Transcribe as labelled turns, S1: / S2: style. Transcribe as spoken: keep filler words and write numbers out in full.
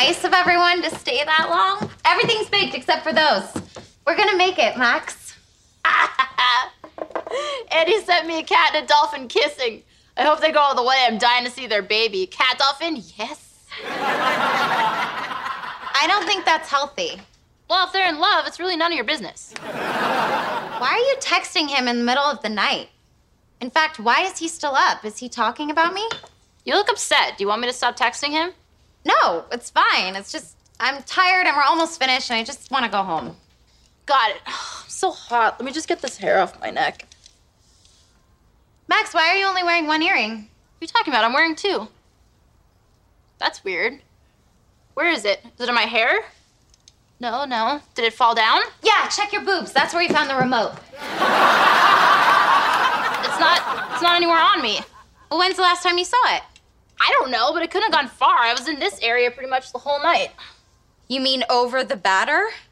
S1: nice of everyone to stay that long. Everything's baked except for those. We're gonna make it, Max.
S2: Eddie sent me a cat and a dolphin kissing. I hope they go all the way. I'm dying to see their baby. Cat dolphin, yes.
S1: I don't think that's healthy.
S2: Well, if they're in love, it's really none of your business.
S1: Why are you texting him in the middle of the night? In fact, why is he still up? Is he talking about me?
S2: You look upset. Do you want me to stop texting him?
S1: No, it's fine. It's just, I'm tired and we're almost finished and I just want to go home.
S2: Got it. Oh, I'm so hot. Let me just get this hair off my neck.
S1: Max, why are you only wearing one earring?
S2: What are you talking about? I'm wearing two. That's weird. Where is it? Is it in my hair? No, no. Did it fall down?
S1: Yeah, check your boobs. That's where you found the remote.
S2: It's not, it's not anywhere on me.
S1: Well, when's the last time you saw it?
S2: I don't know, but it couldn't have gone far. I was in this area pretty much the whole night.
S1: You mean over the batter?